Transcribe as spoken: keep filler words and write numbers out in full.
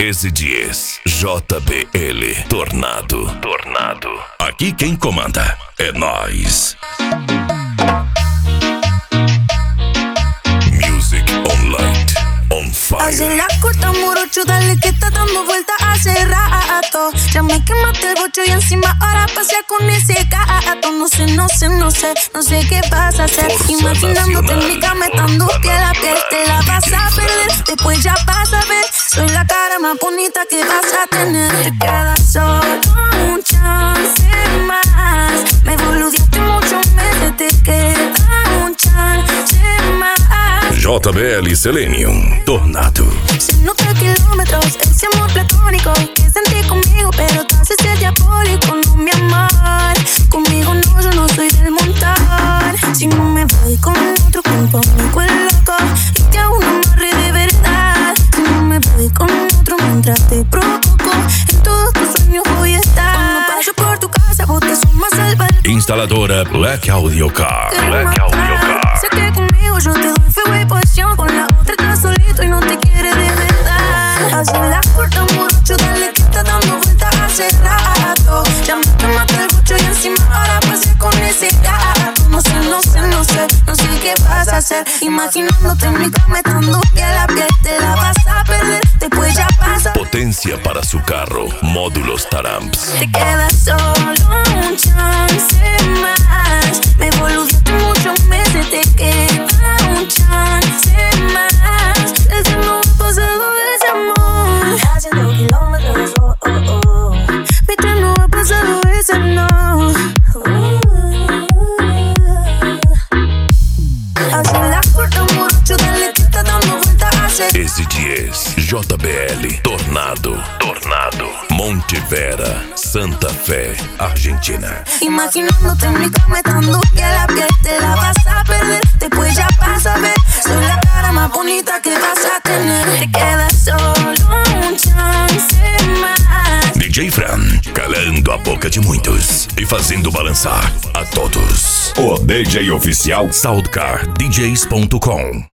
Esse dias, J B L, Tornado, Tornado. Aqui quem comanda é nós. Music on light, on fire. Hace la corta morocho, dale que está dando vuelta hace rato. Ya me quemaste el bocho y encima ahora pasea con ese gato. No sé, no sé, no sé, no sé qué vas a hacer. Fuerza Imaginándote en mi nacional, cama estando Fuerza que la piel te la vas a nacional. perder. Después ya vas a ver, soy la cara más bonita que vas a tener. Te queda solo un chance más. Me boludeaste mucho, me te queda un chance más. J B L Selenium, Tornado. Cientos de kilómetros, ese amor platónico que sentí conmigo, pero te haces el diabólico, no mi amor. Conmigo no, yo no soy del montón. Si no me voy con otro cuerpo, me cuelo loco y te hago un amarre de verdad. Si no me voy con otro mientras te provoco, en todos tus sueños voy a estar. Cuando paso por tu casa, vos te sumas al balcón. Instaladora Black Audio Car. Black Audio Car. Sé que conmigo yo te doy fuego y pasión, con la otra estás solito y no te quiere de verdad. Así la corta morocho, dale que está dando vuelta hace rato. Ya me quemaste el bocho y encima ahora pasé con ese gato. No sé, no sé, no sé, no sé qué vas a hacer. Imaginándote en mi cama estando que la piel te la vas a perder. Después ya pasa. Potencia para su carro, módulos Taramps. Te queda solo un chance más. Me boludeaste mucho, me se te queda un chance más. Ese no ha pasado ese amor. Haciendo kilómetros, oh, oh, oh. Viste, no ha pasado ese no. Así la corta morocho, dale que está dando vuelta hace. Esse dias, J B L, Tornado, Tornado. Monte Vera, Santa Fé, Argentina. Imaginándote en mi cama estando que la piel te la vas a perder. Después ya vas a ver, soy la cara más bonita que vas a tener. Te queda solo un chance más. D J Fran, calando a boca de muitos e fazendo balançar a todos. O D J oficial Soundcar D Js ponto com.